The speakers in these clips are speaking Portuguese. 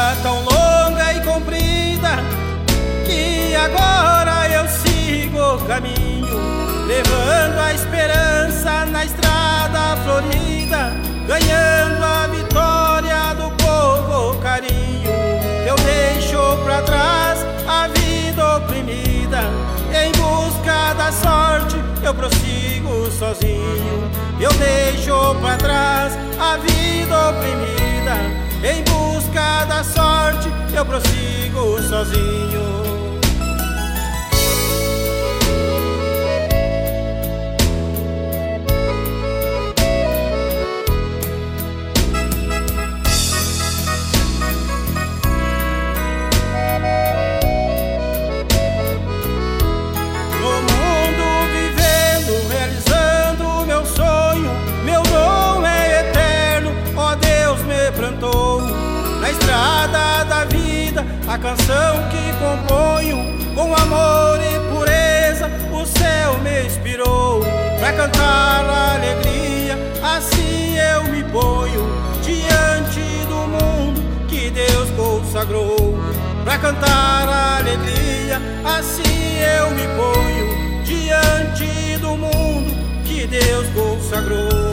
estrada tão longa e comprida, que agora eu sigo o caminho, levando a esperança na estrada florida, ganhando a vitória do povo, o carinho. Eu deixo pra trás a vida oprimida, em busca da sorte eu prossigo sozinho. Eu deixo pra trás a vida oprimida, em busca da sorte eu prossigo sozinho. Na estrada da vida, a canção que componho, com amor e pureza, o céu me inspirou. Pra cantar a alegria, assim eu me ponho, diante do mundo que Deus consagrou. Pra cantar a alegria, assim eu me ponho, diante do mundo que Deus consagrou.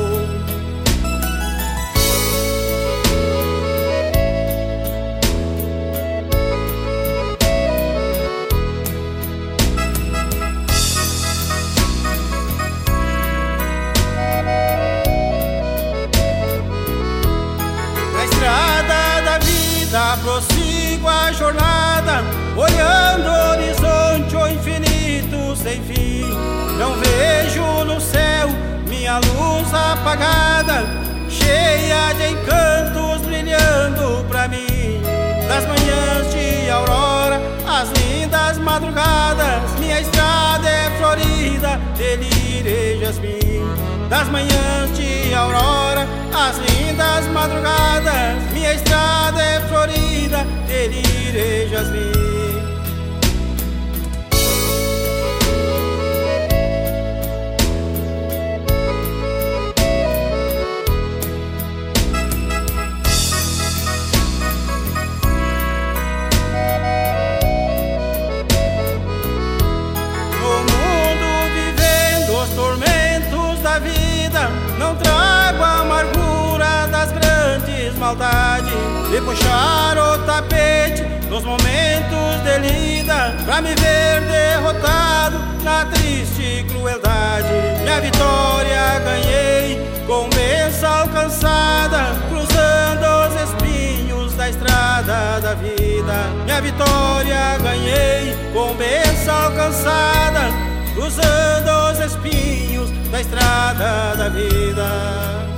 Prossigo a jornada, olhando o horizonte, o infinito sem fim. Não vejo no céu minha luz apagada, cheia de encantos brilhando pra mim. Das manhãs de aurora, as lindas madrugadas, minha estrada é florida de lírio e jasmim. Das manhãs de aurora, as lindas madrugadas, minha estrada é florida de lírio e jasmim. Não trago a amargura das grandes maldades, de puxar o tapete nos momentos de lida, pra me ver derrotado na triste crueldade. Minha vitória ganhei com bênção alcançada, cruzando os espinhos da estrada da vida. Minha vitória ganhei com bênção alcançada, cruzando os espinhos da estrada da vida.